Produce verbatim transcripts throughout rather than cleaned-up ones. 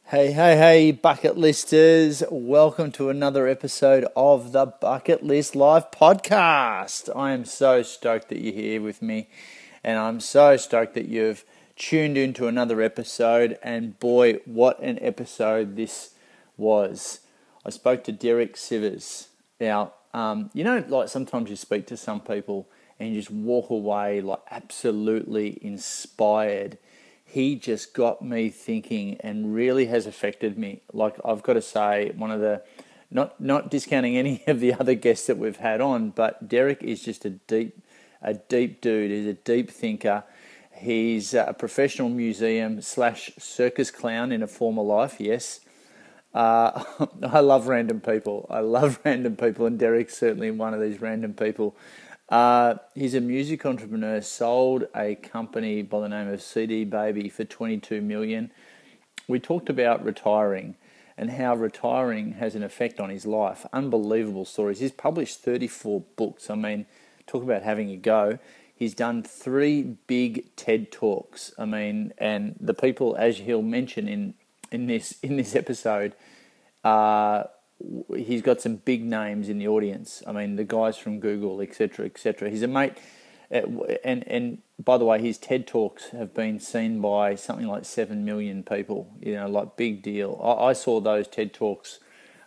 Hey, hey, hey, bucket listers. Welcome to another episode of the Bucket List Live podcast. I am so stoked that you're here with me, and I'm so stoked that you've tuned into another episode, and boy, what an episode this was. I spoke to Derek Sivers. Now, um, you know, like sometimes you speak to some people and you just walk away like absolutely inspired. He just got me thinking and really has affected me. Like, I've got to say, one of the, not not discounting any of the other guests that we've had on, but Derek is just a deep, a deep dude. He's a deep thinker. He's a professional museum slash circus clown in a former life, yes. Uh, I love random people. I love random people, and Derek's certainly one of these random people. Uh, he's a music entrepreneur, sold a company by the name of C D Baby for twenty-two million dollars. We talked about retiring and how retiring has an effect on his life. Unbelievable stories. He's published thirty-four books. I mean, talk about having a go. He's done three big TED Talks. I mean, and the people, as he'll mention in, in this in this episode, uh, he's got some big names in the audience. I mean, the guys from Google, et cetera, et cetera. He's a mate, and and by the way, his TED Talks have been seen by something like seven million people. You know, like big deal. I, I saw those TED Talks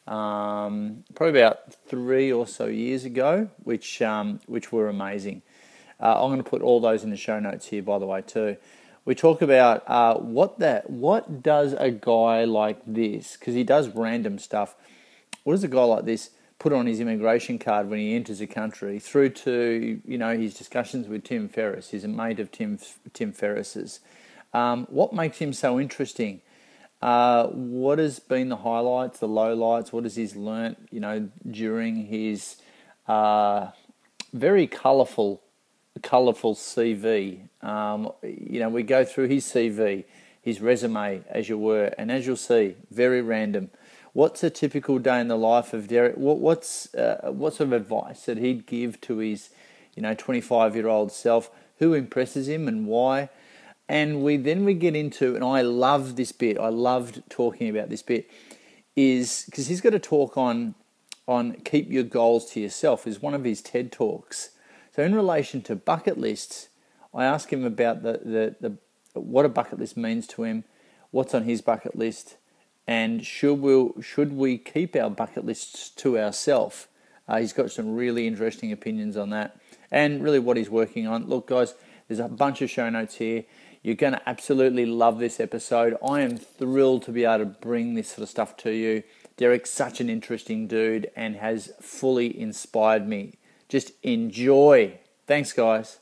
um, probably about three or so years ago, which um, which were amazing. Uh, I'm going to put all those in the show notes here, by the way, too. We talk about uh, what that what does a guy like this, because he does random stuff. What does a guy like this put on his immigration card when he enters a country, through to, you know, his discussions with Tim Ferriss? He's a mate of Tim Tim Ferriss's. Um, what makes him so interesting? Uh, what has been the highlights, the lowlights? What has he learnt, you know, during his uh, very colourful, colourful C V? Um, you know, we go through his C V, his resume, as you were, and as you'll see, very random. What's a typical day in the life of Derek? What, what's uh, what sort of advice that he'd give to his, you know, twenty-five-year-old self? Who impresses him and why? And we then we get into, and I love this bit. I loved talking about this bit, is because he's got a talk on on keep your goals to yourself. Is one of his TED Talks. So in relation to bucket lists, I ask him about the the, the what a bucket list means to him, what's on his bucket list. And should we, should we keep our bucket lists to ourselves? Uh, he's got some really interesting opinions on that, and really what he's working on. Look, guys, there's a bunch of show notes here. You're going to absolutely love this episode. I am thrilled to be able to bring this sort of stuff to you. Derek's such an interesting dude and has fully inspired me. Just enjoy. Thanks, guys.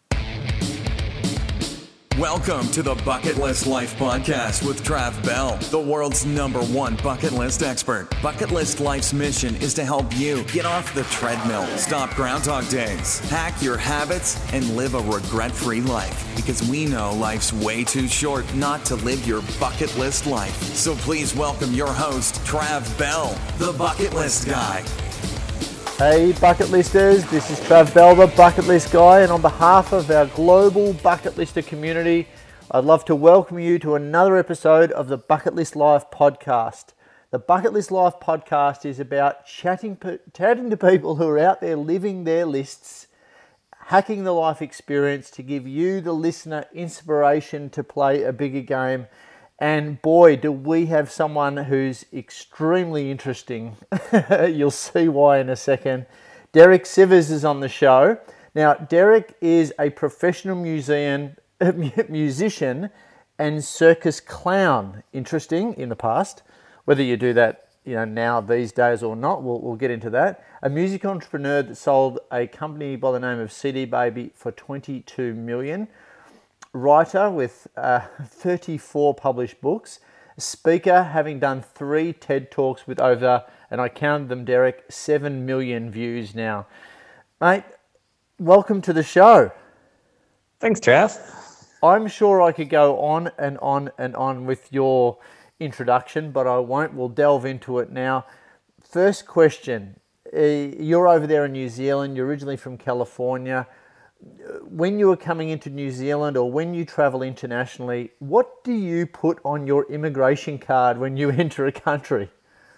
Welcome to the Bucket List Life podcast with Trav Bell, the world's number one bucket list expert. Bucket List Life's mission is to help you get off the treadmill, stop Groundhog Days, hack your habits, and live a regret-free life. Because we know life's way too short not to live your bucket list life. So please welcome your host, Trav Bell, the Bucket List Guy. Hey bucket listers, this is Trav Bell, the Bucket List Guy, and on behalf of our global bucket lister community, I'd love to welcome you to another episode of the Bucket List Live podcast. The Bucket List Live podcast is about chatting, chatting to people who are out there living their lists, hacking the life experience to give you, the listener, inspiration to play a bigger game. And boy, do we have someone who's extremely interesting. You'll see why in a second. Derek Sivers is on the show. Now, Derek is a professional museum, musician and circus clown. Interesting in the past. Whether you do that, you know, now these days or not, we'll, we'll get into that. A music entrepreneur that sold a company by the name of C D Baby for twenty-two million dollars. Writer with uh, thirty-four published books, a speaker having done three TED Talks with over, and I counted them, Derek, seven million views now. Mate, welcome to the show. Thanks, Trav. I'm sure I could go on and on and on with your introduction, but I won't. We'll delve into it now. First question, uh, you're over there in New Zealand, you're originally from California. when you are coming into New Zealand or when you travel internationally, what do you put on your immigration card when you enter a country?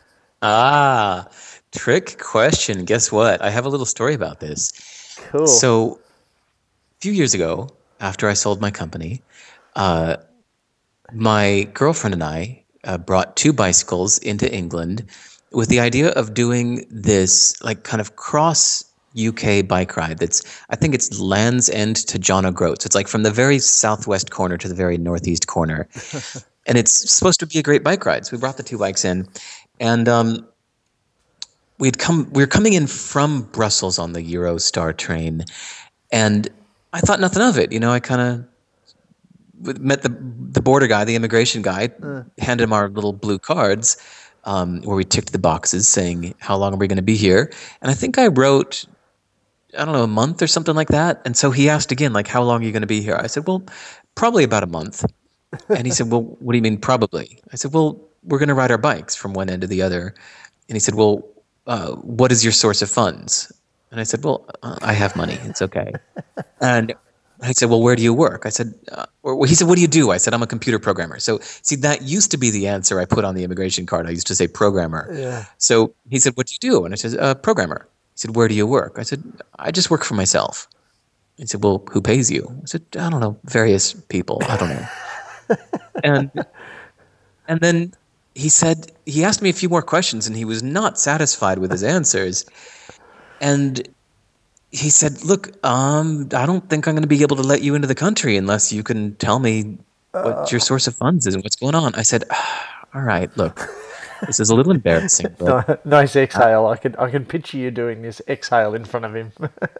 Ah, trick question. Guess what? I have a little story about this. Cool. So, a few years ago, after I sold my company, uh, my girlfriend and I uh, brought two bicycles into England with the idea of doing this like kind of cross U K bike ride. That's I think it's Land's End to John O'Groats. It's like from the very southwest corner to the very northeast corner, and it's supposed to be a great bike ride. So we brought the two bikes in, and um, we'd come. We were coming in from Brussels on the Eurostar train, and I thought nothing of it. You know, I kind of met the the border guy, the immigration guy, uh. handed him our little blue cards, um, where we ticked the boxes saying how long are we going to be here, and I think I wrote, I don't know, a month or something like that. And so he asked again, like, how long are you going to be here? I said, well, probably about a month. And he said, well, what do you mean probably? I said, well, we're going to ride our bikes from one end to the other. And he said, well, uh, what is your source of funds? And I said, well, uh, I have money. It's okay. And I said, well, where do you work? I said, uh, or he said, what do you do? I said, I'm a computer programmer. So see, that used to be the answer I put on the immigration card. I used to say programmer. Yeah. So he said, what do you do? And I said, uh, programmer. He said, where do you work? I said, I just work for myself. He said, well, who pays you? I said, I don't know, various people. I don't know. and and then he said, he asked me a few more questions, and he was not satisfied with his answers. And he said, look, um, I don't think I'm going to be able to let you into the country unless you can tell me what your source of funds is and what's going on. I said, ah, all right, look. This is a little embarrassing. But, nice exhale. I can I can picture you doing this exhale in front of him.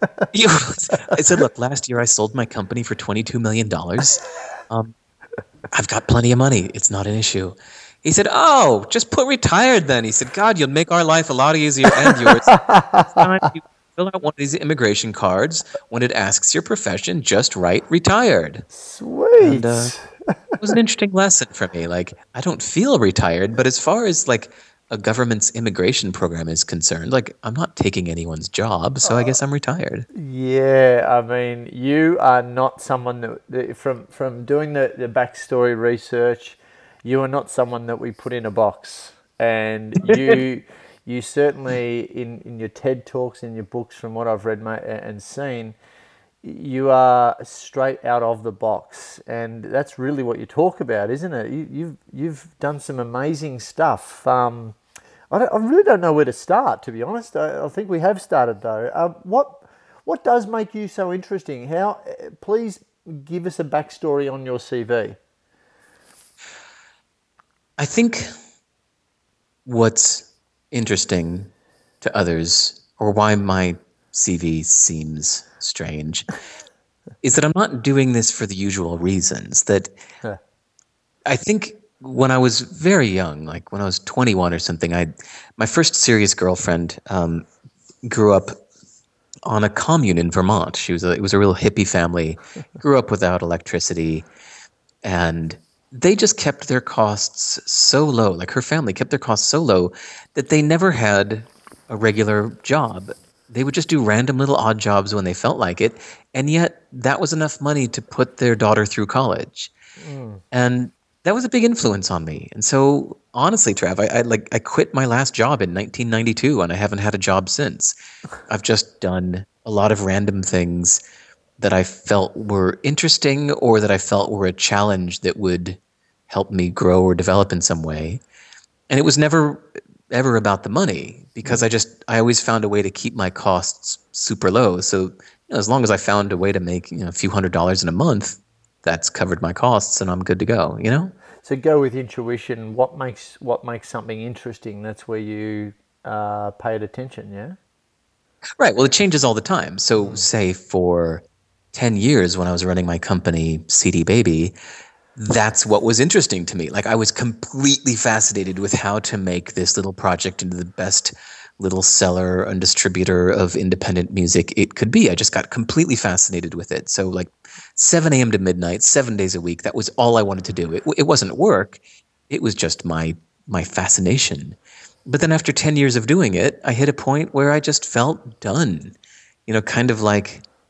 I said, look, last year I sold my company for twenty-two million dollars. Um, I've got plenty of money. It's not an issue. He said, oh, just put retired then. He said, God, you'll make our life a lot easier and yours. Next time you fill out one of these immigration cards, when it asks your profession, just write retired. Sweet. And, uh, it was an interesting lesson for me. Like, I don't feel retired, but as far as like a government's immigration program is concerned, like I'm not taking anyone's job, so I guess I'm retired. Yeah, I mean, you are not someone that, that from from doing the, the backstory research, you are not someone that we put in a box. And you you certainly in, in your TED Talks, in your books, from what I've read mate, and seen, you are straight out of the box, and that's really what you talk about, isn't it? You, you've you've done some amazing stuff. Um, I, don't, I really don't know where to start, to be honest. I, I think we have started though. Uh, what what does make you so interesting? How? Please give us a backstory on your C V. I think what's interesting to others, or why my C V seems strange, is that I'm not doing this for the usual reasons. That huh. I think when I was very young, like when I was twenty-one or something, I my first serious girlfriend um, grew up on a commune in Vermont. She was a, it was a real hippie family, grew up without electricity, and they just kept their costs so low. Like her family kept their costs so low that they never had a regular job. They would just do random little odd jobs when they felt like it, and yet that was enough money to put their daughter through college. Mm. And that was a big influence on me. And so, honestly, Trav, I, I like I quit my last job in nineteen ninety-two, and I haven't had a job since. I've just done a lot of random things that I felt were interesting, or that I felt were a challenge that would help me grow or develop in some way. And it was never ever about the money, because I just I always found a way to keep my costs super low. So you know, as long as I found a way to make you know, a few hundred dollars in a month, that's covered my costs, and I'm good to go. You know. So go with intuition. What makes what makes something interesting? That's where you uh, paid attention. Yeah. Right. Well, it changes all the time. So mm. say for ten years when I was running my company, C D Baby, that's what was interesting to me. Like I was completely fascinated with how to make this little project into the best little seller and distributor of independent music it could be. I just got completely fascinated with it. So like seven a.m. to midnight, seven days a week, that was all I wanted to do. It, it wasn't work. It was just my my fascination. But then after ten years of doing it, I hit a point where I just felt done. You know, kind of like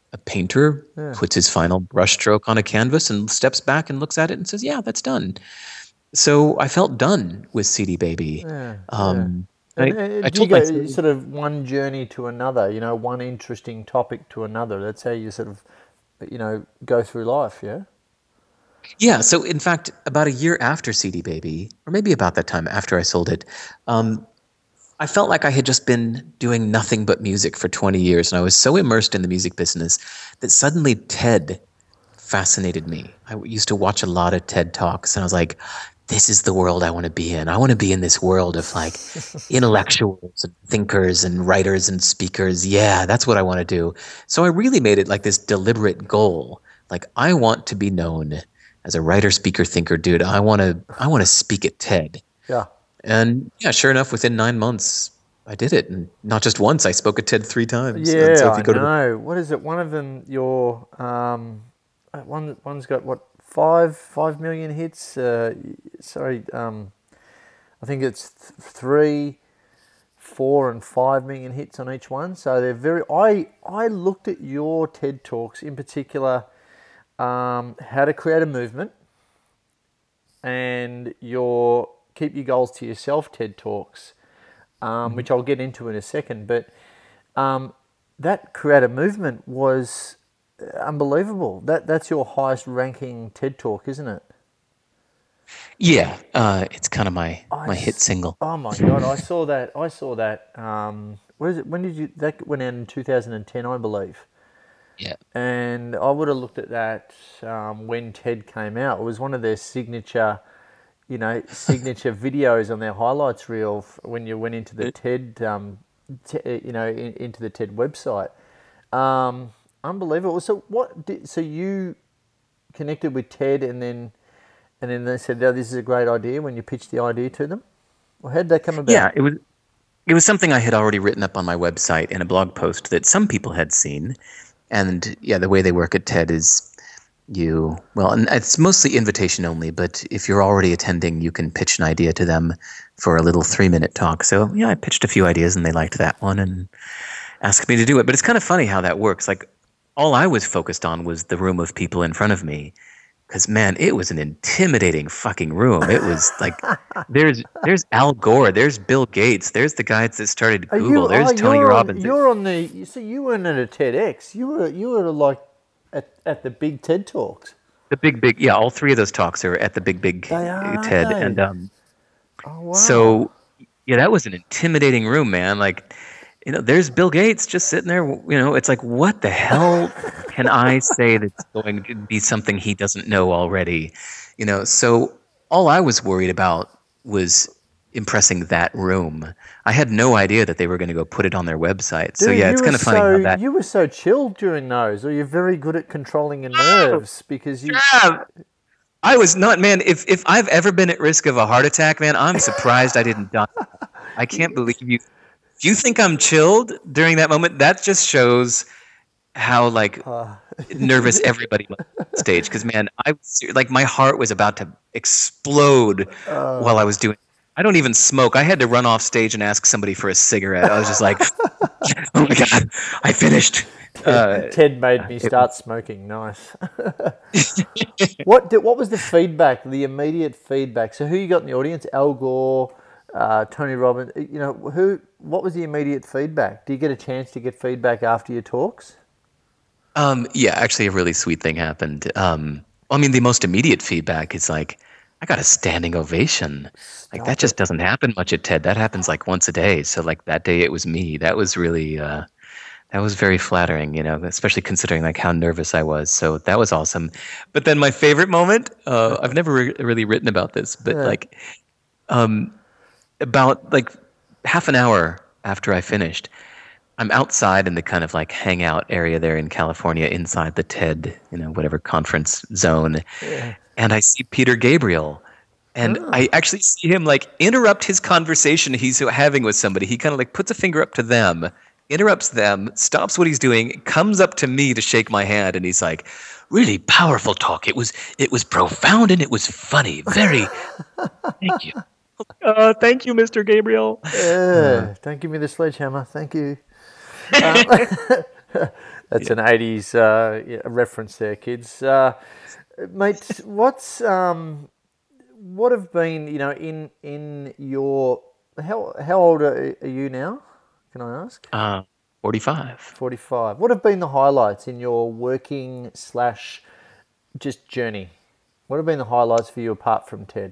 a painter Yeah. puts his final brushstroke on a canvas and steps back and looks at it and says, "Yeah, that's done." So I felt done with C D Baby. Yeah, Um, And, I, and I do you told go myself, sort of one journey to another, you know, one interesting topic to another? That's how you sort of, you know, go through life, yeah? yeah. So in fact, about a year after C D Baby, or maybe about that time after I sold it, um, I felt like I had just been doing nothing but music for twenty years, and I was so immersed in the music business that suddenly TED fascinated me. I used to watch a lot of TED Talks, and I was like, this is the world I want to be in. I want to be in this world of like intellectuals and thinkers and writers and speakers. Yeah, that's what I want to do. So I really made it like this deliberate goal. Like, I want to be known as a writer, speaker, thinker, dude. I want to I want to speak at TED. Yeah. And yeah, sure enough, within nine months, I did it. And not just once, I spoke at TED three times. Yeah, and so if I you go know. To What is it? One of them, your, um, one, one's got, what, five, five million hits? Uh, sorry, um, I think it's th- three, four, and five million hits on each one. So they're very, I, I looked at your TED Talks, in particular, um, how to create a movement, and your Keep Your Goals to Yourself TED Talks, um, mm-hmm. which I'll get into in a second. But um, that create a movement was unbelievable. That that's your highest ranking TED Talk, isn't it? Yeah, uh, it's kind of my I my hit single. Oh my god, I saw that. I saw that. Um, where is it? When did you? That went out in two thousand ten, I believe. Yeah. And I would have looked at that um, when TED came out. It was one of their signature, you know, signature videos on their highlights reel when you went into the TED, um, t- you know, in, into the TED website. Um, unbelievable. So what? Did, so you connected with TED, and then, and then they said, "Oh, this is a great idea." When you pitched the idea to them, well, how did that come about? Yeah, it was. It was something I had already written up on my website in a blog post that some people had seen. And yeah, the way they work at TED is you, well, and it's mostly invitation only, but if you're already attending, you can pitch an idea to them for a little three minute talk. So yeah, I pitched a few ideas and they liked that one and asked me to do it. But it's kind of funny how that works. Like, all I was focused on was the room of people in front of me. Because, man, it was an intimidating fucking room. It was like, there's there's Al Gore, there's Bill Gates, there's the guys that started Google, you, there's oh, Tony you're Robbins. On, you're on the, you see, you weren't at a TEDx. You were, you were like at, at the big TED Talks. The big, big, yeah, all three of those talks are at the big, big They are, TED. aren't they? And um, Oh, wow. so, yeah, that was an intimidating room, man. Like, you know, there's Bill Gates just sitting there. You know, it's like, what the hell can I say that's going to be something he doesn't know already? You know, so all I was worried about was impressing that room. I had no idea that they were going to go put it on their website. So Dude, yeah, it's kind of funny so, how that. You were so chilled during those, or you're very good at controlling your nerves because you. Yeah. I was not, man. If if I've ever been at risk of a heart attack, man, I'm surprised I didn't die. I can't believe you. If you think I'm chilled during that moment, that just shows how like uh. nervous everybody was on stage. Because man, I was like, my heart was about to explode uh. while I was doing. I don't even smoke. I had to run off stage and ask somebody for a cigarette. I was just like, oh my god, I finished. Ted, uh, Ted made me start smoking. Nice. What did, what was the feedback? The immediate feedback. So who you got in the audience? Al Gore. Uh, Tony Robbins, you know, who? What was the immediate feedback? Do you get a chance to get feedback after your talks? Um, yeah, actually, a really sweet thing happened. Um, I mean, the most immediate feedback is like, I got a standing ovation. Stop like that it. Just doesn't happen much at TED. That happens like once a day. So like that day, it was me. That was really, uh, that was very flattering, you know, especially considering like how nervous I was. So that was awesome. But then my favorite moment, uh, I've never re- really written about this, but yeah. like, um. About like half an hour after I finished, I'm outside in the kind of like hangout area there in California inside the TED, you know, whatever conference zone. Yeah. And I see Peter Gabriel. And oh. I actually see him like interrupt his conversation he's having with somebody. He kind of like puts a finger up to them, interrupts them, stops what he's doing, comes up to me to shake my hand. And he's like, really powerful talk. It was, it was profound and it was funny. Very, thank you. Uh, thank you, Mister Gabriel. Yeah, uh, don't give me the sledgehammer. Thank you. Um, That's Yeah. an eighties uh, yeah, reference there, kids. Uh, mate, what's um, what have been, you know, in in your how how old are are you now? Can I ask? Uh, forty-five. forty-five. What have been the highlights in your working slash just journey? What have been the highlights for you apart from TED?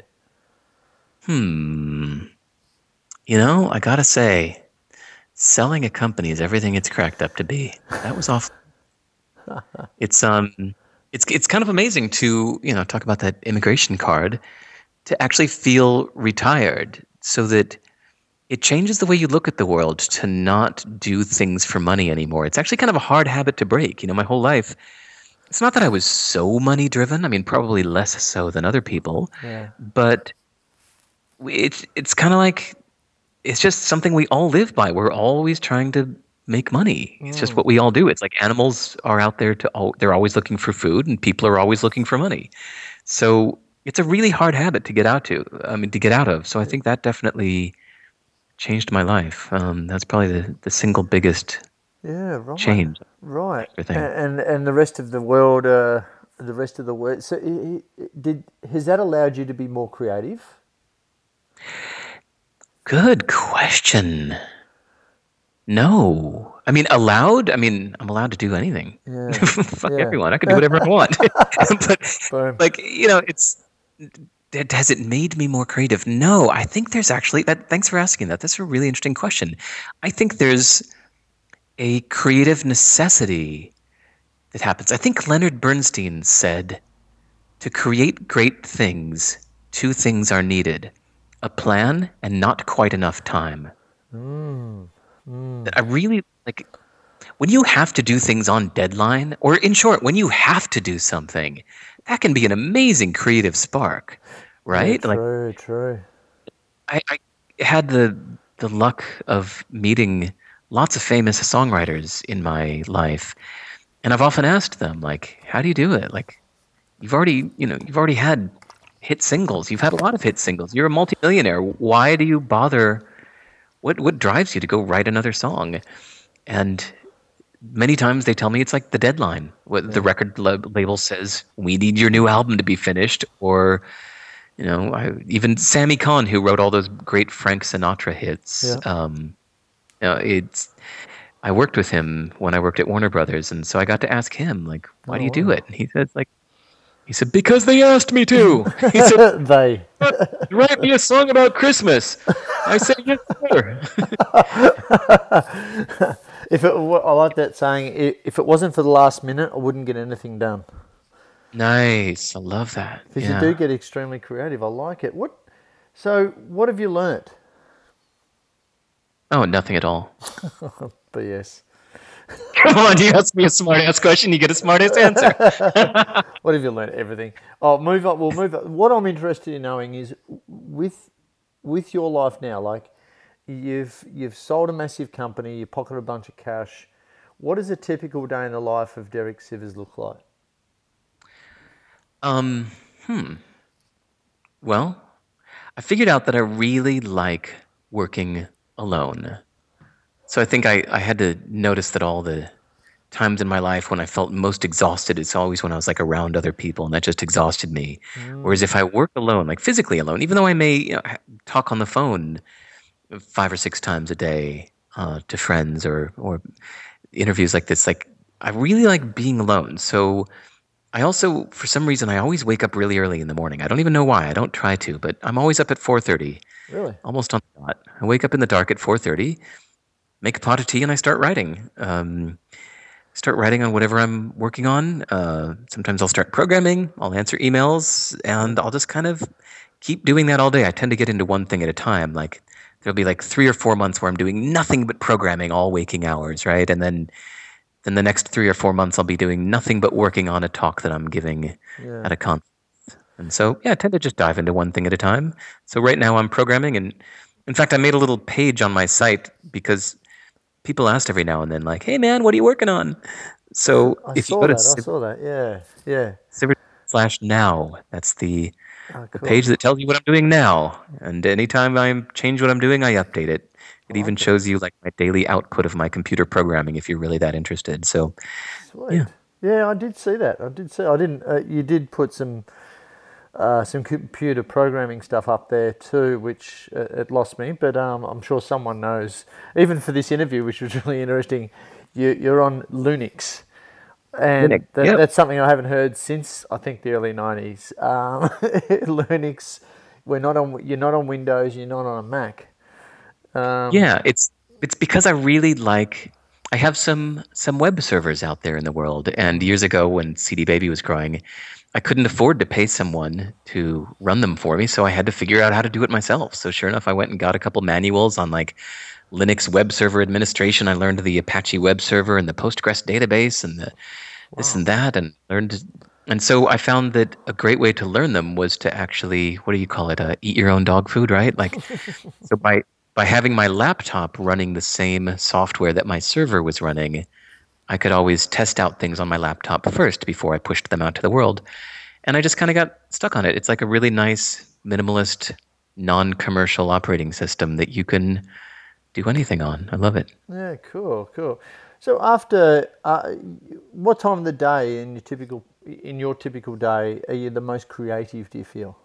Hmm. You know, I gotta say, selling a company is everything it's cracked up to be. That was awful. It's um, it's it's kind of amazing to, you know, talk about that immigration card, to actually feel retired, so that it changes the way you look at the world, to not do things for money anymore. It's actually kind of a hard habit to break. You know, my whole life, it's not that I was so money driven. I mean, probably less so than other people, Yeah. but it's it's kind of like, it's just something we all live by. We're always trying to make money. It's just what we all do. It's like animals are out there to all, they're always looking for food, and people are always looking for money. So it's a really hard habit to get out to. I mean, to get out of. So I think that definitely changed my life. Um, that's probably the, the single biggest Yeah, right. change. Right. Everything. And and the rest of the world, uh, the rest of the world. So, i- i- did has that allowed you to be more creative? Good question. No. I mean, allowed? I mean, I'm allowed to do anything. Yeah. Fuck Yeah. everyone. I can do whatever I want. But, Boom. like, you know, it's, it- has it made me more creative? No. I think there's actually, that. Thanks for asking that. That's a really interesting question. I think there's a creative necessity that happens. I think Leonard Bernstein said, to create great things, two things are needed: a plan and not quite enough time. That I really like, when you have to do things on deadline, or in short, when you have to do something, that can be an amazing creative spark, right? Yeah, Like, true, true. I, I had the the luck of meeting lots of famous songwriters in my life, and I've often asked them, like, how do you do it? Like, you've already, you know, you've already had hit singles. You've had a lot of hit singles. You're a multimillionaire. Why do you bother? What what drives you to go write another song? And many times they tell me it's like the deadline. What the record lab- label says, we need your new album to be finished, or, you know, I, even Sammy Kahn, who wrote all those great Frank Sinatra hits. Yeah. Um, you know, it's. I worked with him when I worked at Warner Brothers, and so I got to ask him, like, why Oh, do you do wow. it? And he said, like, he said, because they asked me to. He said, They. write me a song about Christmas. I said, yes, sir. If it, wa- I like that saying. i- If it wasn't for the last minute, I wouldn't get anything done. Nice. I love that. Because Yeah. you do get extremely creative. I like it. What? So, what have you learnt? Oh, nothing at all. But yes. Come on, you ask me a smart ass question, you get a smart ass answer. What have you learnt? Everything. Oh, move up. We'll move up. What I'm interested in knowing is with with your life now. Like, you've you've sold a massive company. You pocketed a bunch of cash. What does a typical day in the life of Derek Sivers look like? Um, hmm. Well, I figured out that I really like working alone. So I think I, I had to notice that all the times in my life when I felt most exhausted, it's always when I was like around other people, and that just exhausted me. Whereas if I work alone, like physically alone, even though I may, you know, ha- talk on the phone five or six times a day uh, to friends, or or interviews like this, like, I really like being alone. So I also, for some reason, I always wake up really early in the morning. I don't even know why. I don't try to, but I'm always up at four thirty, Really? almost on the dot. I wake up in the dark at four thirty, make a pot of tea, and I start writing. Um, start writing on whatever I'm working on. Uh, sometimes I'll start programming. I'll answer emails, and I'll just kind of keep doing that all day. I tend to get into one thing at a time. Like, there'll be like three or four months where I'm doing nothing but programming all waking hours, right? And then then the next three or four months I'll be doing nothing but working on a talk that I'm giving Yeah. at a conference. And so, yeah, I tend to just dive into one thing at a time. So right now I'm programming, and in fact, I made a little page on my site because people asked every now and then, like, hey man, what are you working on? So I if you saw go to that. I saw that. Yeah. Yeah. Sivers slash now, that's the, Oh, the cool. page that tells you what I'm doing now. And anytime I change what I'm doing, I update it. It even shows you like my daily output of my computer programming if you're really that interested. So, Sweet. yeah. Yeah, I did see that. I did see. I didn't. Uh, you did put some uh, some computer programming stuff up there too, which uh, it lost me. But um, I'm sure someone knows. Even for this interview, which was really interesting, you, you're on Linux, and Linux, that, yep. that's something I haven't heard since I think the early nineties. Um, Linux. We're not on. You're not on Windows. You're not on a Mac. Um, Yeah, it's it's because I really like. I have some some web servers out there in the world, and years ago when C D Baby was growing, I couldn't afford to pay someone to run them for me, so I had to figure out how to do it myself. So sure enough, I went and got a couple manuals on like Linux web server administration. I learned the Apache web server and the Postgres database and the wow. this and that, and learned. And so I found that a great way to learn them was to actually, what do you call it? Uh, eat your own dog food, right? Like, so by By having my laptop running the same software that my server was running, I could always test out things on my laptop first before I pushed them out to the world. And I just kind of got stuck on it. It's like a really nice, minimalist, non-commercial operating system that you can do anything on. I love it. Yeah, cool, cool. So after, uh, what time of the day in your typical in your typical day are you the most creative, do you feel?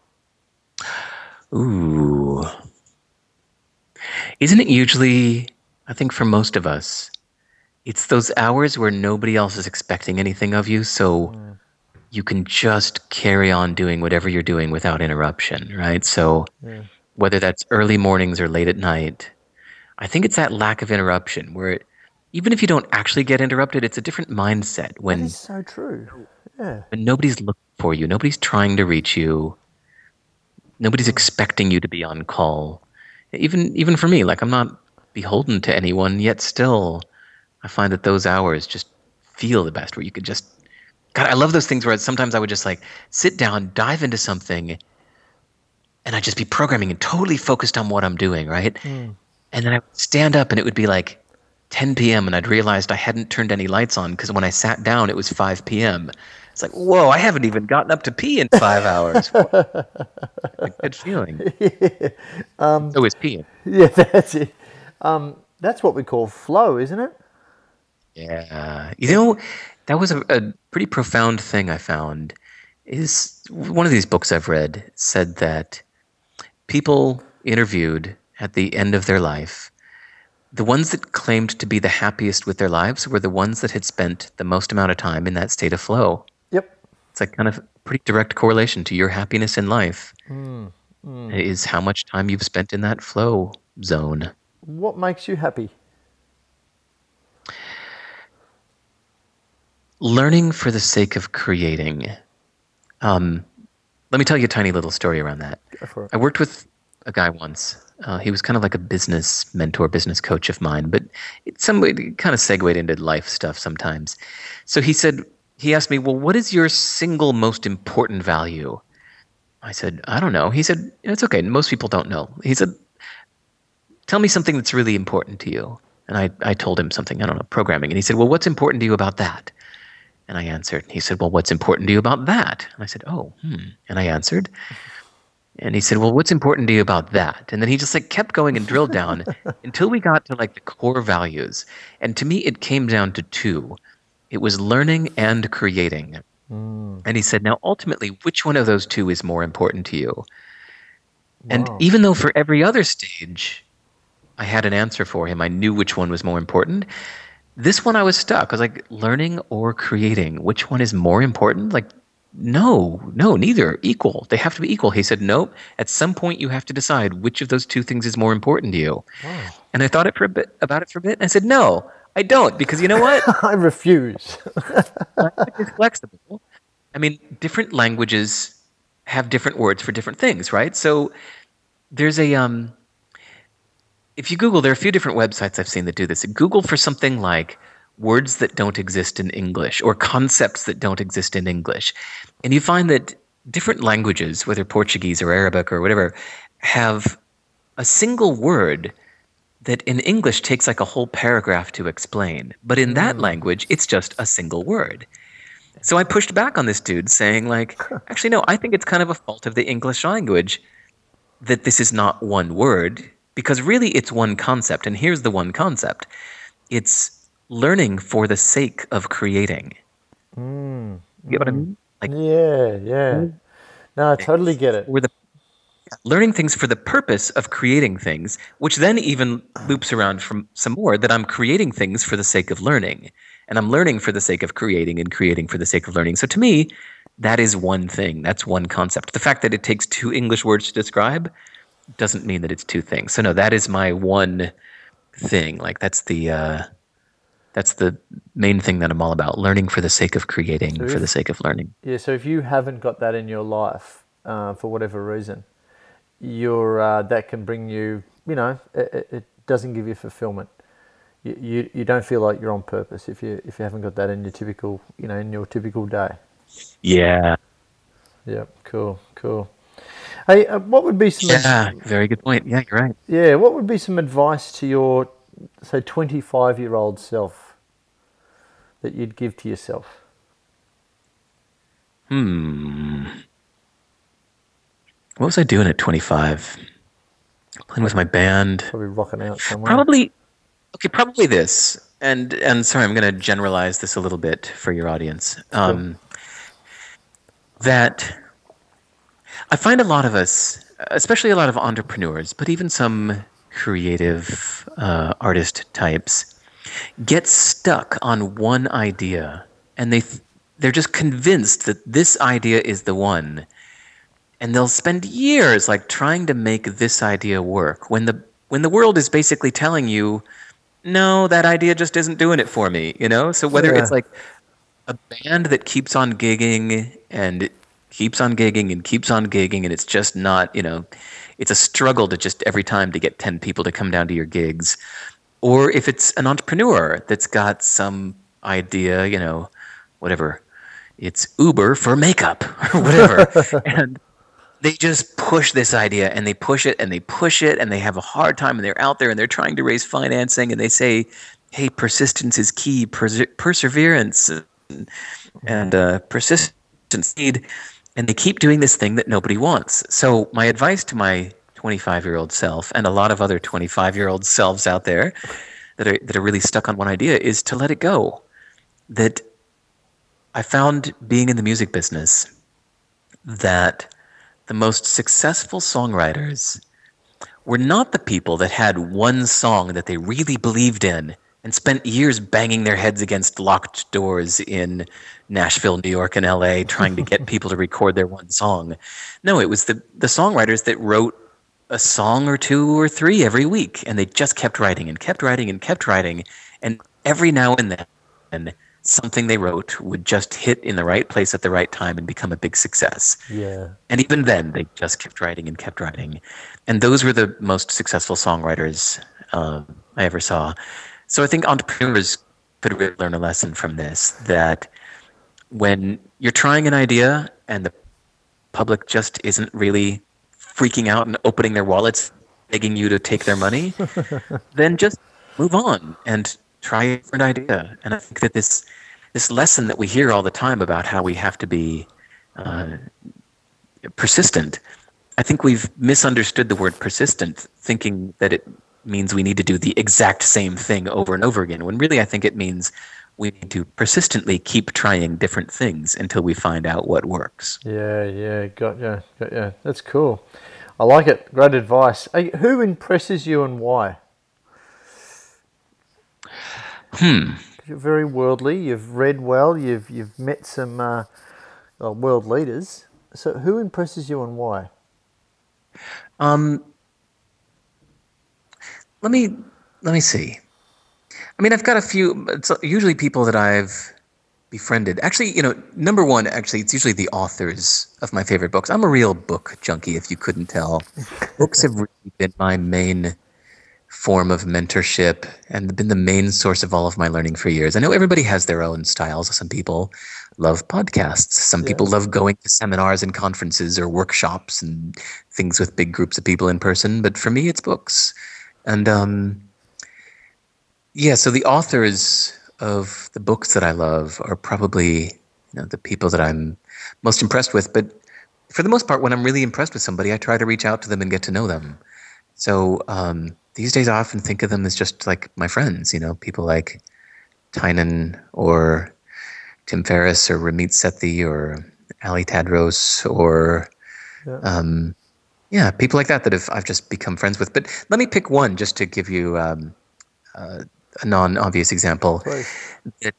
Ooh. Isn't it usually, I think for most of us, it's those hours where nobody else is expecting anything of you, so mm. you can just carry on doing whatever you're doing without interruption, right? So yeah. whether that's early mornings or late at night, I think it's that lack of interruption where it, even if you don't actually get interrupted, it's a different mindset. When, that is so true. Yeah. When nobody's looking for you, nobody's trying to reach you, nobody's mm. expecting you to be on call. Even even for me, like I'm not beholden to anyone, yet still I find that those hours just feel the best, where you could just, God, I love those things where sometimes I would just like sit down, dive into something, and I'd just be programming and totally focused on what I'm doing, right? Mm. And then I would stand up and it would be like ten p.m. and I'd realized I hadn't turned any lights on because when I sat down, it was five p.m. It's like, whoa, I haven't even gotten up to pee in five hours. A good feeling. Yeah. Um, so is peeing. Yeah, that's it. Um, that's what we call flow, isn't it? Yeah. You know, that was a, a pretty profound thing I found. Is one of these books I've read said that people interviewed at the end of their life, the ones that claimed to be the happiest with their lives were the ones that had spent the most amount of time in that state of flow. Yep. It's like kind of pretty direct correlation to your happiness in life mm, mm. is how much time you've spent in that flow zone. What makes you happy? Learning for the sake of creating. Um, let me tell you a tiny little story around that. Go for it. I worked with a guy once. Uh, he was kind of like a business mentor, business coach of mine, but it, some, it kind of segued into life stuff sometimes. So he said, he asked me, well, what is your single most important value? I said, I don't know. He said, it's okay. Most people don't know. He said, tell me something that's really important to you. And I, I told him something, I don't know, programming. And he said, well, what's important to you about that? And I answered. He said, well, what's important to you about that? And I said, oh, hmm. And I answered. And he said, well, what's important to you about that? And then he just like kept going and drilled down until we got to like the core values. And to me, it came down to two. It was learning and creating. Mm. And he said, now, ultimately, which one of those two is more important to you? Wow. And even though for every other stage, I had an answer for him, I knew which one was more important. This one I was stuck. I was like, learning or creating, which one is more important? Like, no, no, neither. Equal. They have to be equal. He said, nope. At some point, you have to decide which of those two things is more important to you. Wow. And I thought it for a bit about it for a bit, and I said, no, I don't, because you know what? I refuse. It's flexible. I mean, different languages have different words for different things, right? So there's a um. If you Google, there are a few different websites I've seen that do this. Google for something like words that don't exist in English or concepts that don't exist in English. And you find that different languages, whether Portuguese or Arabic or whatever, have a single word that in English takes like a whole paragraph to explain. But in that mm. language, it's just a single word. So I pushed back on this dude saying like, actually, no, I think it's kind of a fault of the English language that this is not one word. because really it's one concept. And here's the one concept. It's learning for the sake of creating. Mm, you get what I mean? Like, yeah, yeah. No, I totally get it. We're the learning things for the purpose of creating things, which then even loops around from some more that I'm creating things for the sake of learning. And I'm learning for the sake of creating and creating for the sake of learning. So to me, that is one thing. That's one concept. The fact that it takes two English words to describe doesn't mean that it's two things. So no, that is my one thing. Like that's the uh, that's the main thing that I'm all about. Learning for the sake of creating, so if, for the sake of learning. Yeah, so if you haven't got that in your life uh, for whatever reason, you're, uh, that can bring you, you know, it, it doesn't give you fulfillment. You, you you don't feel like you're on purpose if you if you haven't got that in your typical, you know, in your typical day. Yeah. Yeah. Cool. Cool. Hey, uh, what would be some? Yeah. Ad- very good point. Yeah, you're right. Yeah. What would be some advice to your, say, twenty-five-year-old self that you'd give to yourself? Hmm. What was I doing at twenty-five? Playing with my band. Probably rocking out somewhere. Probably. Okay, probably this. And and sorry, I'm going to generalize this a little bit for your audience. Um, cool. That I find a lot of us, especially a lot of entrepreneurs, but even some creative uh, artist types, get stuck on one idea, and they th- they're just convinced that this idea is the one. And they'll spend years like trying to make this idea work when the when the world is basically telling you, no, that idea just isn't doing it for me, you know? So whether yeah. it's like a band that keeps on gigging and keeps on gigging and keeps on gigging and it's just not, you know, it's a struggle to just every time to get ten people to come down to your gigs. Or if it's an entrepreneur that's got some idea, you know, whatever, it's Uber for makeup or whatever. and they just push this idea and they push it and they push it and they have a hard time and they're out there and they're trying to raise financing and they say, hey, persistence is key, perse- perseverance and, and uh, persistence need, and they keep doing this thing that nobody wants. So my advice to my twenty-five-year-old self and a lot of other twenty-five-year-old selves out there that are that are really stuck on one idea is to let it go. That I found being in the music business that the most successful songwriters were not the people that had one song that they really believed in and spent years banging their heads against locked doors in Nashville, New York, and L A trying to get people to record their one song. No, it was the, the songwriters that wrote a song or two or three every week, and they just kept writing and kept writing and kept writing, and every now and then something they wrote would just hit in the right place at the right time and become a big success. Yeah. And even then, they just kept writing and kept writing. And those were the most successful songwriters uh, I ever saw. So I think entrepreneurs could really learn a lesson from this, that when you're trying an idea and the public just isn't really freaking out and opening their wallets, begging you to take their money, then just move on and try a different idea. And I think that this this lesson that we hear all the time about how we have to be uh, persistent, I think we've misunderstood the word persistent, thinking that it means we need to do the exact same thing over and over again, when really I think it means we need to persistently keep trying different things until we find out what works. Yeah, yeah, got you, got you. That's cool. I like it. Great advice. Hey, who impresses you and why? Hmm. You're very worldly. You've read well. You've you've met some uh, well, world leaders. So, who impresses you and why? Um. Let me let me see. I mean, I've got a few. It's usually people that I've befriended. Actually, you know, number one, actually, it's usually the authors of my favorite books. I'm a real book junkie, if you couldn't tell. Books have really been my main form of mentorship and been the main source of all of my learning for years. I know everybody has their own styles. Some people love podcasts. Some yeah. people love going to seminars and conferences or workshops and things with big groups of people in person. But for me, it's books. And um, yeah, so the authors of the books that I love are probably, you know, the people that I'm most impressed with. But for the most part, when I'm really impressed with somebody, I try to reach out to them and get to know them. So um, these days, I often think of them as just like my friends. You know, people like Tynan or Tim Ferriss or Ramit Sethi or Ali Tadros or Yeah. um, yeah, people like that that have, I've just become friends with. But let me pick one just to give you um, uh, a non-obvious example. Please. It,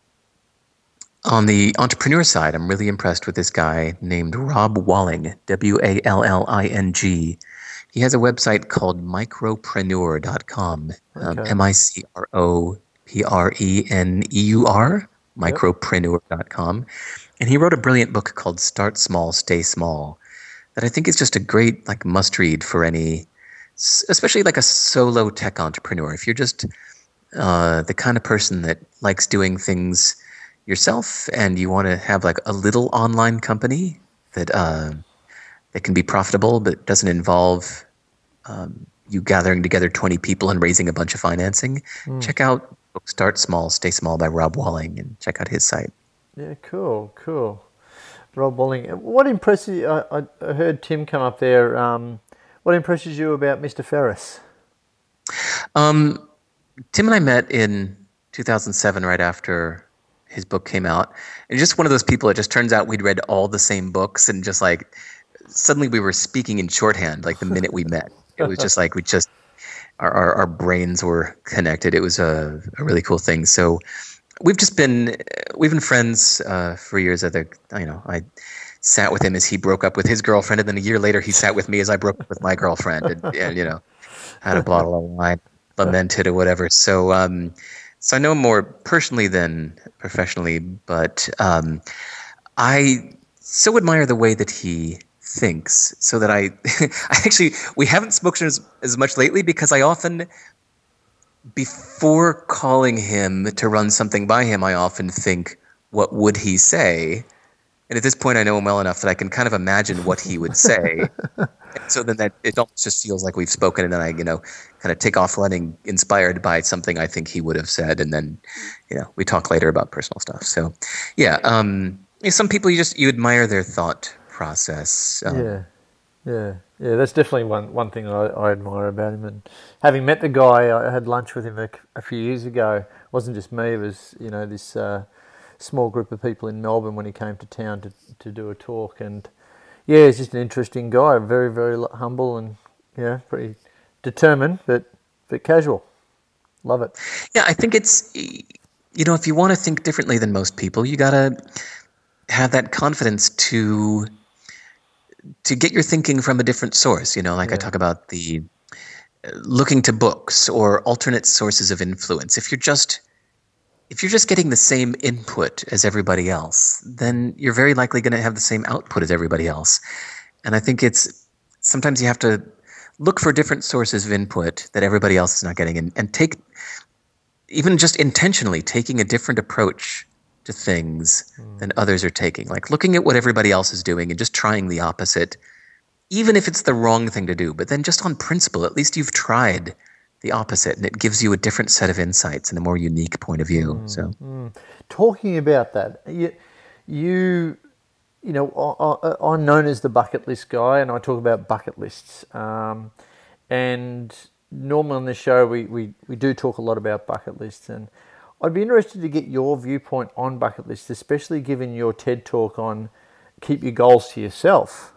on the entrepreneur side, I'm really impressed with this guy named Rob Walling, W A L L I N G. He has a website called micropreneur dot com, um, Okay. M I C R O P R E N E U R, micropreneur dot com. And he wrote a brilliant book called Start Small, Stay Small that I think is just a great like must-read for any, especially like a solo tech entrepreneur. If you're just uh, the kind of person that likes doing things yourself and you want to have like a little online company that uh, that can be profitable but doesn't involve um, you gathering together twenty people and raising a bunch of financing, Mm. check out Start Small, Stay Small by Rob Walling and check out his site. Yeah, cool, cool. Rob Walling. What impresses you? I, I heard Tim come up there. Um, what impresses you about Mister Ferriss? Um, Tim and I met in two thousand seven, right after his book came out. And just one of those people, it just turns out we'd read all the same books and just like suddenly we were speaking in shorthand like the minute we met. It was just like we just, our, our, our brains were connected. It was a, a really cool thing. So we've just been, we've been friends uh, for years. Other, you know, I sat with him as he broke up with his girlfriend. And then a year later, he sat with me as I broke up with my girlfriend and, and you know, had a bottle of wine, lamented or whatever. So, um, so I know him more personally than professionally, but um, I so admire the way that he thinks, so that I, I actually, we haven't spoken as, as much lately because I often, before calling him to run something by him, I often think, what would he say? And at this point, I know him well enough that I can kind of imagine what he would say. So then that it almost just feels like we've spoken, and then I, you know, kind of take off running, inspired by something I think he would have said, and then, you know, we talk later about personal stuff. So, yeah, um, you know, some people you just you admire their thought process. Um, Yeah, yeah, yeah. That's definitely one one thing I, I admire about him. And having met the guy, I had lunch with him a, a few years ago. It wasn't just me; it was, you know, this uh, small group of people in Melbourne when he came to town to to do a talk. And yeah, he's just an interesting guy, very very humble and yeah, pretty determined, but but casual. Love it. Yeah, I think it's, you know, if you want to think differently than most people, you gotta have that confidence to to get your thinking from a different source. You know, like Yeah. I talk about the uh, looking to books or alternate sources of influence. If you're just if you're just getting the same input as everybody else, then you're very likely going to have the same output as everybody else. And I think it's sometimes you have to look for different sources of input that everybody else is not getting, and, and take, even just intentionally taking a different approach to things mm. than others are taking. Like looking at what everybody else is doing and just trying the opposite, even if it's the wrong thing to do. But then just on principle, at least you've tried the opposite, and it gives you a different set of insights and a more unique point of view. Mm, so, mm. Talking about that, you, you, you know, I, I'm known as the bucket list guy, and I talk about bucket lists. Um, and normally on this show, we, we, we do talk a lot about bucket lists, and I'd be interested to get your viewpoint on bucket lists, especially given your TED talk on keep your goals to yourself.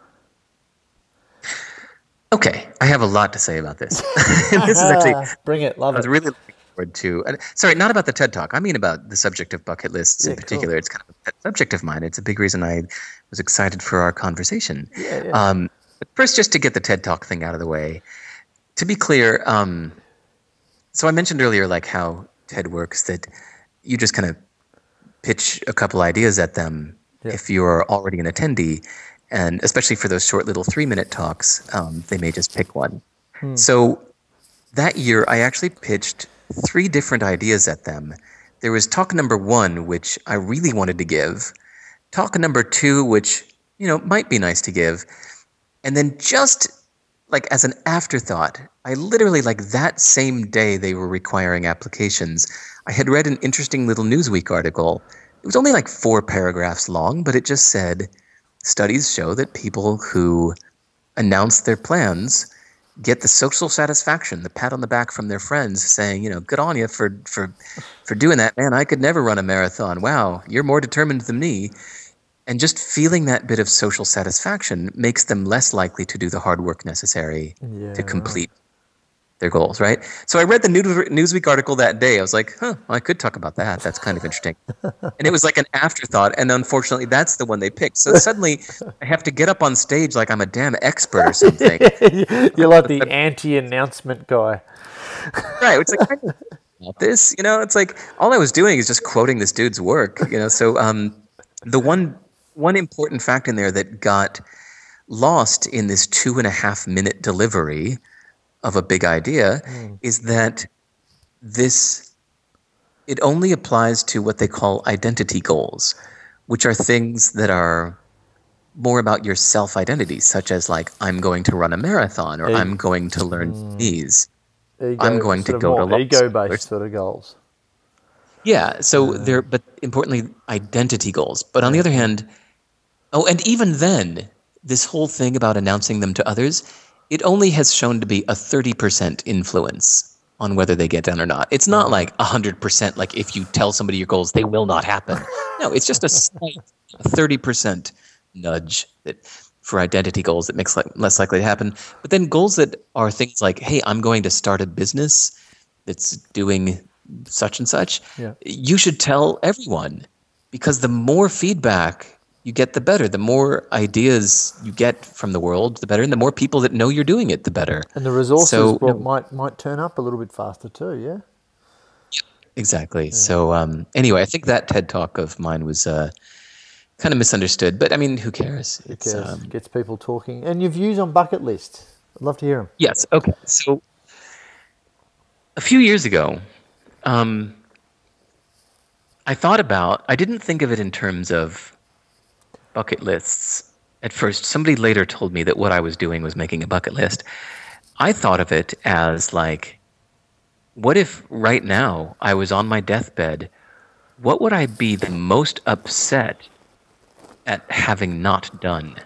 Okay, I have a lot to say about this. This is actually bring it. Love I was it. really looking forward to. Uh, sorry, not about the TED Talk. I mean about the subject of bucket lists yeah, in particular. Cool. It's kind of a pet subject of mine. It's a big reason I was excited for our conversation. Yeah, yeah. Um, but first, just to get the TED Talk thing out of the way, to be clear, um, so I mentioned earlier like how TED works, that you just kind of pitch a couple ideas at them yeah. if you're already an attendee. And especially for those short little three-minute talks, um, they may just pick one. Hmm. So that year, I actually pitched three different ideas at them. There was talk number one, which I really wanted to give. Talk number two, which, you know, might be nice to give. And then just like as an afterthought, I literally like that same day they were requiring applications, I had read an interesting little Newsweek article. It was only like four paragraphs long, but it just said, studies show that people who announce their plans get the social satisfaction, the pat on the back from their friends saying, you know, good on you for, for, for doing that. Man, I could never run a marathon. Wow, you're more determined than me. And just feeling that bit of social satisfaction makes them less likely to do the hard work necessary Yeah, to complete their goals, right? So I read the Newsweek article that day. I was like, huh, well, I could talk about that. That's kind of interesting. And it was like an afterthought. And unfortunately, that's the one they picked. So suddenly I have to get up on stage like I'm a damn expert or something. You're like the anti-announcement guy. Right. It's like, I know about this, you know, it's like all I was doing is just quoting this dude's work, you know. So um, the one one important fact in there that got lost in this two and a half minute delivery of a big idea mm. is that this, it only applies to what they call identity goals, which are things that are more about your self-identity, such as like, I'm going to run a marathon, or e- I'm going to learn Chinese. Ego, I'm going to go to law ego-based sort of goals. Yeah, so yeah. they're, but importantly, identity goals. But on the other hand, oh, and even then, this whole thing about announcing them to others, it only has shown to be a thirty percent influence on whether they get done or not. It's not like one hundred percent, like if you tell somebody your goals, they will not happen. No, it's just a slight thirty percent nudge that for identity goals that makes like less likely to happen. But then goals that are things like, hey, I'm going to start a business that's doing such and such, yeah. you should tell everyone, because the more feedback you get, the better. The more ideas you get from the world, the better. And the more people that know you're doing it, the better. And the resources so, will, might might turn up a little bit faster too, yeah? Exactly. Yeah. So um, anyway, I think that TED Talk of mine was uh, kind of misunderstood. But I mean, who cares? Who it's, cares? Um, Gets people talking. And your views on bucket list. I'd love to hear them. Yes. Okay. So a few years ago, um, I thought about, I didn't think of it in terms of bucket lists at first. Somebody later told me that what I was doing was making a bucket list. I thought of it as like, what if right now I was on my deathbed? What would I be the most upset at having not done?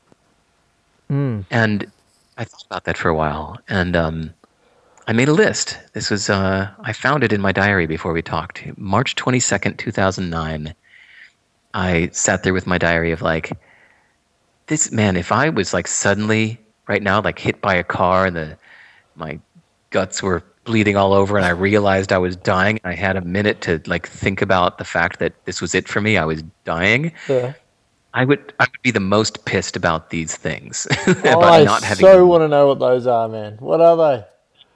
Mm. And I thought about that for a while, and um, I made a list. This was, uh, I found it in my diary before we talked. March twenty-second, two thousand nine. I sat there with my diary of like, this man, if I was like suddenly right now, like hit by a car and the my guts were bleeding all over and I realized I was dying, I had a minute to like think about the fact that this was it for me, I was dying. Yeah. I would I would be the most pissed about these things. Oh, I not having so want to know what those are, man. What are they?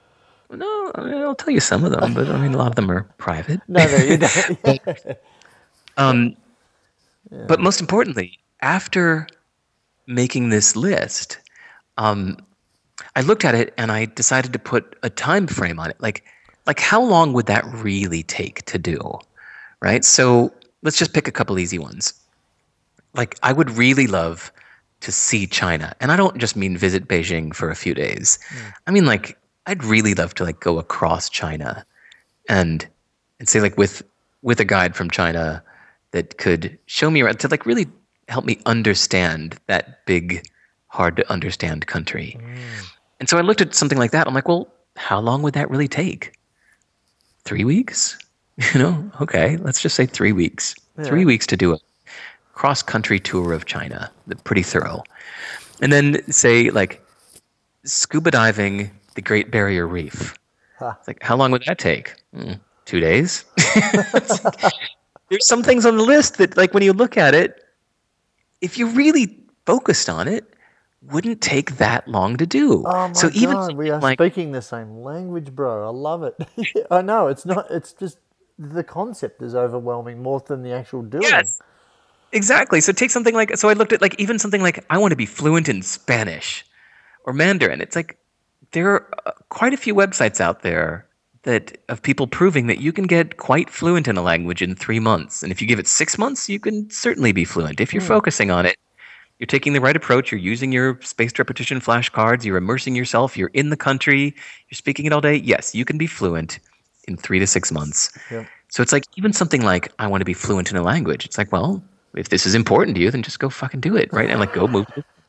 No, I mean, I'll tell you some of them, but I mean, a lot of them are private. No, no, you don't. but, um, yeah. But most importantly, after making this list, um, I looked at it and I decided to put a time frame on it. Like, like how long would that really take to do, right? So let's just pick a couple easy ones. Like, I would really love to see China, and I don't just mean visit Beijing for a few days. Mm. I mean, like, I'd really love to like go across China, and and say like with with a guide from China that could show me around, to like really help me understand that big, hard to understand country. Mm. And so I looked at something like that. I'm like, well, how long would that really take? Three weeks? You know, okay, let's just say three weeks. Yeah. Three weeks to do a cross-country tour of China, pretty thorough. And then say like scuba diving the Great Barrier Reef. Huh. It's like, how long would that take? Mm, two days? Like, there's some things on the list that, like, when you look at it, if you really focused on it, wouldn't take that long to do. Oh my so God, even we are like, speaking the same language, bro. I love it. I know, it's not, it's just, the concept is overwhelming more than the actual doing. Yes, exactly. So take something like, so I looked at like, even something like, I want to be fluent in Spanish or Mandarin. It's like, there are quite a few websites out there that of people proving that you can get quite fluent in a language in three months. And if you give it six months, you can certainly be fluent. If you're mm. focusing on it, you're taking the right approach, you're using your spaced repetition flashcards, you're immersing yourself, you're in the country, you're speaking it all day, yes, you can be fluent in three to six months. Yep. So it's like, even something like, I want to be fluent in a language. It's like, well, if this is important to you, then just go fucking do it, right? And like, go move to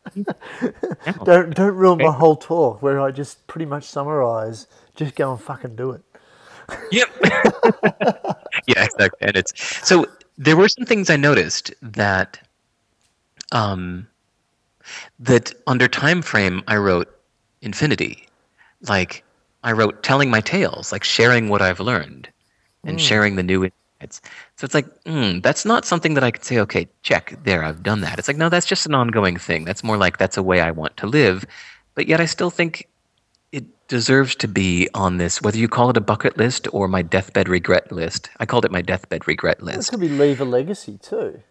No. Don't don't ruin my whole talk where I just pretty much summarize. Just go and fucking do it. Yep. Yeah, exactly. And it's so there were some things I noticed that um that under time frame I wrote infinity. Like I wrote telling my tales, like sharing what I've learned and Mm. sharing the new insights. So it's like, mm, that's not something that I could say, okay, check, there, I've done that. It's like, no, that's just an ongoing thing. That's more like that's a way I want to live. But yet I still think it deserves to be on this, whether you call it a bucket list or my deathbed regret list. I called it my deathbed regret It list. could be leave a legacy too.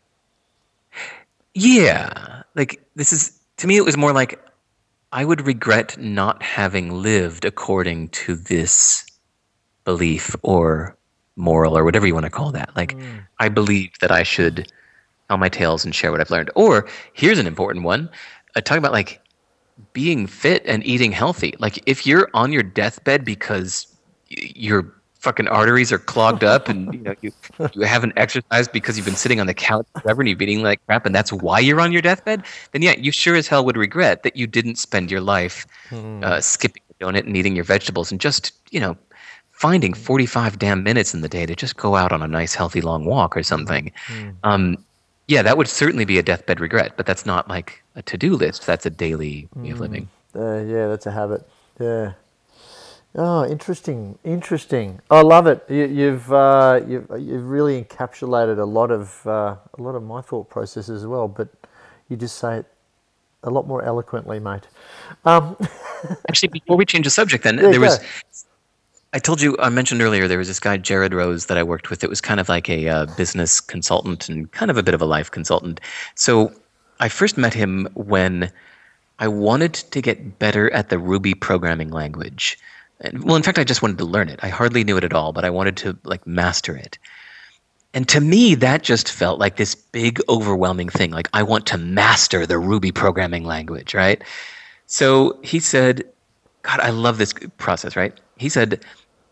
Yeah. Like, this is, to me, it was more like I would regret not having lived according to this belief or moral or whatever you want to call that. Like, Mm. I believe that I should tell my tales and share what I've learned. Or here's an important one. Uh, talking about like being fit and eating healthy. Like if you're on your deathbed because y- your fucking arteries are clogged up and you know you, you haven't exercised because you've been sitting on the couch forever and you've been eating like crap and that's why you're on your deathbed, then yeah, you sure as hell would regret that you didn't spend your life uh, skipping the donut and eating your vegetables and just, you know, finding forty-five damn minutes in the day to just go out on a nice healthy long walk or something. Um, yeah, that would certainly be a deathbed regret, but that's not like a to-do list. That's a daily way of living. Uh, yeah, that's a habit. Yeah. Oh, interesting, interesting. I love it. You, you've uh, you've you've really encapsulated a lot of uh, a lot of my thought processes as well. But you just say it a lot more eloquently, mate. Um, Actually, before we change the subject, then Yeah, there was. go. I told you, I mentioned earlier, there was this guy, Jared Rose, that I worked with. That was kind of like a uh, business consultant and kind of a bit of a life consultant. So I first met him when I wanted to get better at the Ruby programming language. And, well, in fact, I just wanted to learn it. I hardly knew it at all, but I wanted to like master it. And to me, that just felt like this big, overwhelming thing. Like, I want to master the Ruby programming language, right? So he said, God, I love this process, right? He said,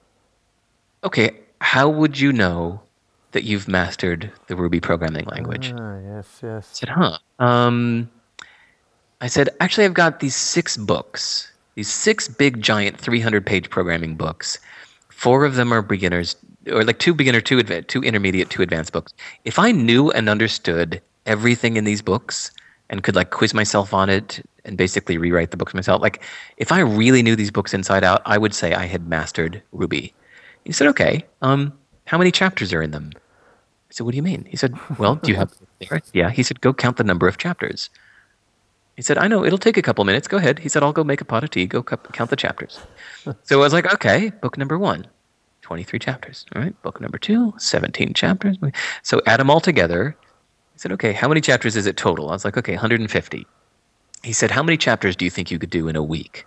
okay, how would you know that you've mastered the Ruby programming language? ah, yes, I yes. said, huh. Um, I said, actually, I've got these six books, these six big, giant, three hundred page programming books. Four of them are beginners, or like two beginner, two, adva- two intermediate, two advanced books. If I knew and understood everything in these books and could like quiz myself on it and basically rewrite the books myself, like if I really knew these books inside out, I would say I had mastered Ruby. He said, okay, um, how many chapters are in them? I said, what do you mean? He said, well, do you have there? Yeah. He said, go count the number of chapters. He said, I know, it'll take a couple minutes. Go ahead. He said, I'll go make a pot of tea. Go cu- count the chapters. So I was like, okay, book number one, twenty-three chapters. All right, book number two, seventeen chapters. So add them all together. He said, okay, how many chapters is it total? I was like, okay, one hundred fifty. He said, how many chapters do you think you could do in a week?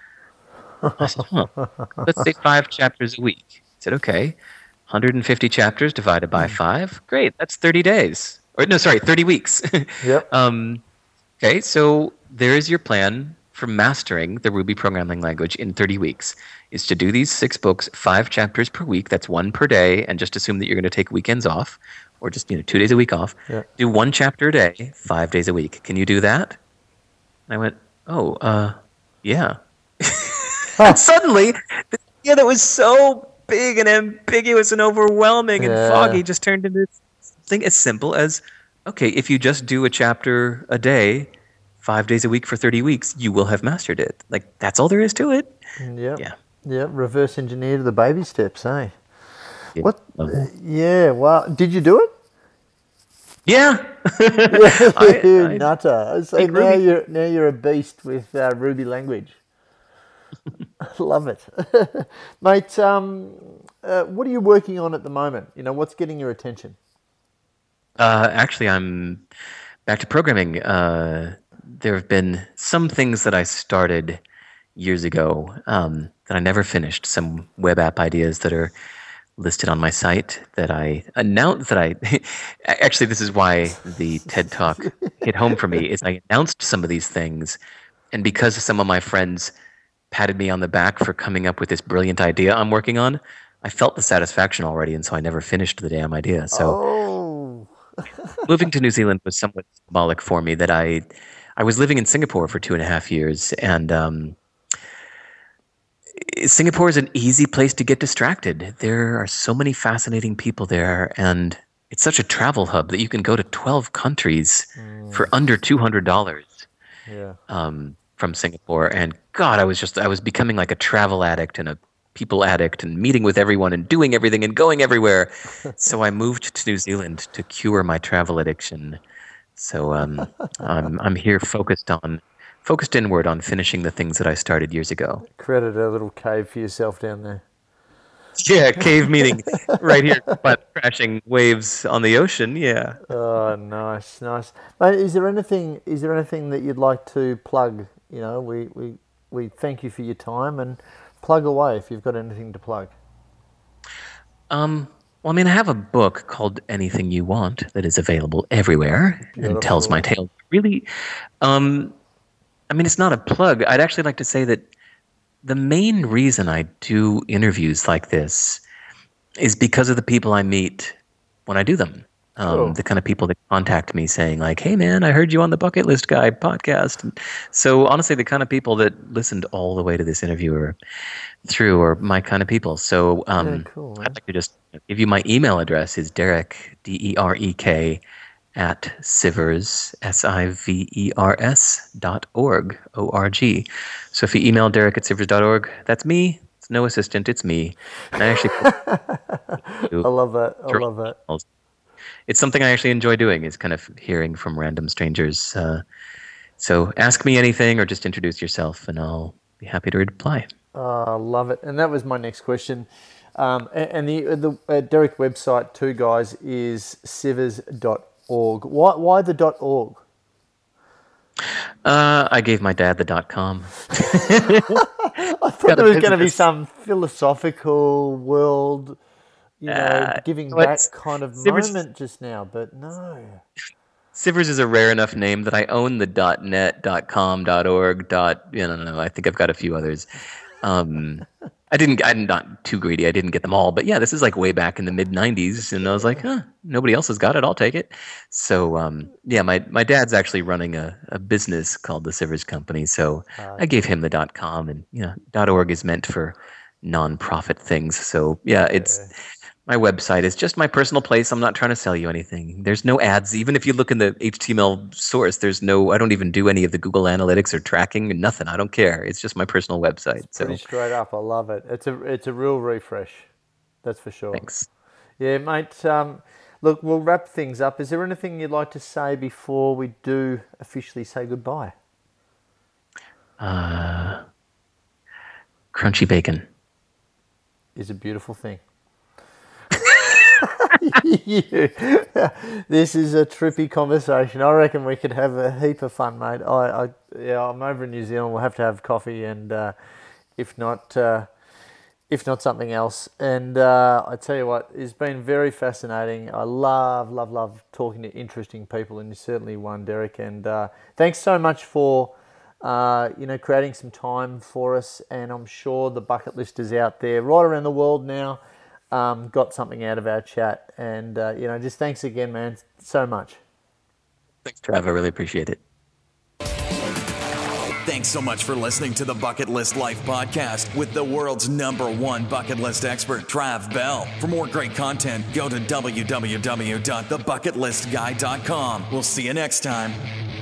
I said, huh, let's say five chapters a week. He said, okay, one hundred fifty chapters divided by five. Great, that's thirty days. Or no, sorry, thirty weeks. Yep. um, okay, so there is your plan for mastering the Ruby programming language in thirty weeks, is to do these six books, five chapters per week. That's one per day, and just assume that you're going to take weekends off, or just you know two days a week off. Yeah. Do one chapter a day, five days a week. Can you do that? And I went, oh, uh, yeah. And suddenly, the idea that was so big and ambiguous and overwhelming Yeah. and foggy just turned into something as simple as, okay, if you just do a chapter a day, five days a week for thirty weeks, you will have mastered it. Like, that's all there is to it. Yep. Yeah. Yep. Reverse engineer the baby steps, eh? Yeah. What? Love that. Yeah. Wow. Did you do it? Yeah. You I- nutter. So Big now Ruby. you're now you're a beast with uh, Ruby language. Love it, mate. Um, uh, what are you working on at the moment? You know, what's getting your attention? Uh, actually, I'm back to programming. Uh, there have been some things that I started years ago um, that I never finished. Some web app ideas that are listed on my site that I announced that I actually this is why the TED Talk hit home for me is I announced some of these things, and because some of my friends patted me on the back for coming up with this brilliant idea I'm working on, I felt the satisfaction already, and so I never finished the damn idea. So Oh, moving to New Zealand was somewhat symbolic for me that I I was living in Singapore for two and a half years, and um, Singapore is an easy place to get distracted. There are so many fascinating people there, and it's such a travel hub that you can go to twelve countries mm. for under two hundred dollars yeah. um, from Singapore. And God, I was just, I was becoming like a travel addict and a people addict and meeting with everyone and doing everything and going everywhere. So I moved to New Zealand to cure my travel addiction. So um, I'm, I'm here focused on, focused inward on finishing the things that I started years ago. Created a little cave for yourself down there. Yeah, cave meeting right here, but crashing waves on the ocean. Yeah. Oh, nice, nice. Mate, is there anything? Is there anything that you'd like to plug? You know, we, we, we thank you for your time, and plug away if you've got anything to plug. Um. Well, I mean, I have a book called Anything You Want that is available everywhere Beautiful. And tells my tale. Really, um, I mean, it's not a plug. I'd actually like to say that the main reason I do interviews like this is because of the people I meet when I do them. Um, oh. The kind of people that contact me saying like, hey man, I heard you on the Bucket List Guy podcast. And so honestly, the kind of people that listened all the way to this interview or through are my kind of people. So um, yeah, cool, I'd like to just give you my email address is Derek, D E R E K, at Sivers, S I V E R S dot org, O R G. So if you email Derek at Sivers dot org, that's me. It's no assistant, it's me. And I actually I love that. I love that. It's something I actually enjoy doing, is kind of hearing from random strangers. Uh, so ask me anything or just introduce yourself and I'll be happy to reply. Oh, I love it. And that was my next question. Um, and, and the, the uh, Derek website too, guys, is sivers dot org. Why, why the .org? Uh, I gave my dad the .com. I thought there was going to be some philosophical world, you know, uh, giving so back kind of Sivers, moment just now, but no. Sivers is a rare enough name that I own the .net, .com, .org, dot, you know, no, I think I've got a few others. Um, I didn't, I'm not too greedy. I didn't get them all, but yeah, this is like way back in the mid nineties. And I was like, huh, nobody else has got it. I'll take it. So, um, yeah, my, my dad's actually running a, a business called the Sivers Company. So uh, I gave him the .com, and, you know, .org is meant for nonprofit things. So yeah, it's, my website is just my personal place. I'm not trying to sell you anything. There's no ads. Even if you look in the H T M L source, there's no, I don't even do any of the Google Analytics or tracking, nothing. I don't care. It's just my personal website. It's pretty so. straight up. I love it. It's a, it's a real refresh. That's for sure. Thanks. Yeah, mate. Um, look, we'll wrap things up. Is there anything you'd like to say before we do officially say goodbye? Uh, crunchy bacon is a beautiful thing. you, this is a trippy conversation. I reckon we could have a heap of fun, mate. I, I yeah, I'm over in New Zealand. We'll have to have coffee, and uh, if not, uh, if not something else. And uh, I tell you what, it's been very fascinating. I love, love, love talking to interesting people, and you're certainly one, Derek. And uh, thanks so much for uh, you know creating some time for us. And I'm sure the bucket listers out there, right around the world now, Um, got something out of our chat, and uh, you know, just thanks again, man, so much. Thanks, Trav. I really appreciate it. Thanks so much for listening to the Bucket List Life podcast with the world's number one bucket list expert, Trav Bell. For more great content, go to w w w dot the bucket list guy dot com. We'll see you next time.